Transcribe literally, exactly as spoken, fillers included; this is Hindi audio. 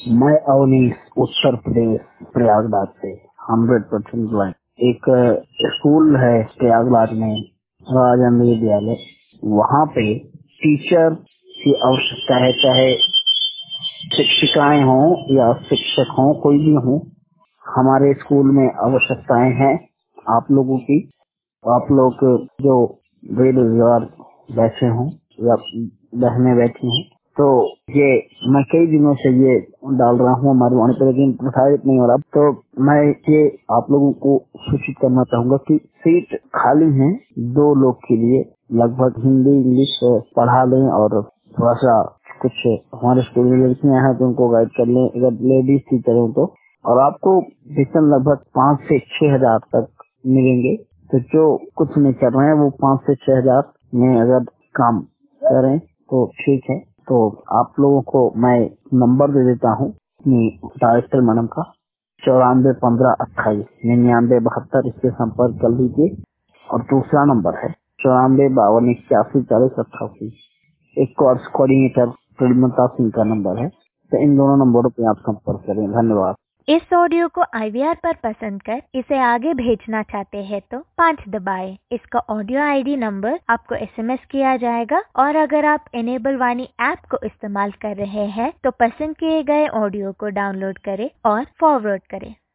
मैं अवनीश उत्तर प्रदेश प्रयागराज से हंड्रेड परसेंट ज्वाइन। एक अ, स्कूल है प्रयागराज में राजन विद्यालय, वहाँ पे टीचर की आवश्यकता है, चाहे शिक्षिकाएं हों या शिक्षक हों, कोई भी हों। हमारे स्कूल में आवश्यकताएं हैं आप लोगों की। आप लोग जो बेरोजगार बैठे हों या बहने बैठी हैं, तो ये मैं कई दिनों से ये डाल रहा हूँ हमारे वहाँ पे, लेकिन प्रसारित नहीं हो रहा। तो मैं ये आप लोगों को सूचित करना चाहूंगा कि सीट खाली है दो लोग के लिए। लगभग हिंदी इंग्लिश पढ़ा लें और थोड़ा सा कुछ हमारे स्कूल में लड़कियां हैं तो उनको गाइड कर लें, अगर लेडीज टीचर हो तो। और आपको वेतन लगभग पाँच से छह हजार तक मिलेंगे। तो जो कुछ नहीं कर रहे हैं वो पाँच से छह हजार में अगर काम करें तो ठीक है। तो आप लोगों को मैं नंबर दे देता हूँ डायरेक्टर मैडम का, चौरानवे पंद्रह अट्ठाईस निन्यानवे बहत्तर, इससे संपर्क कर लीजिए। और दूसरा नंबर है चौरानवे बावन इक्यासी चालीस अट्ठासी, एक कोर्स कोऑर्डिनेटर प्रेमलता सिंह का नंबर है। तो इन दोनों नंबरों पे आप संपर्क करें। धन्यवाद। इस ऑडियो को आई वी आर पर पसंद कर इसे आगे भेजना चाहते हैं तो पाँच दबाएं। इसका ऑडियो आई डी नंबर आपको एस एम एस किया जाएगा। और अगर आप एनेबल वाणी ऐप को इस्तेमाल कर रहे हैं तो पसंद किए गए ऑडियो को डाउनलोड करें और फॉरवर्ड करें।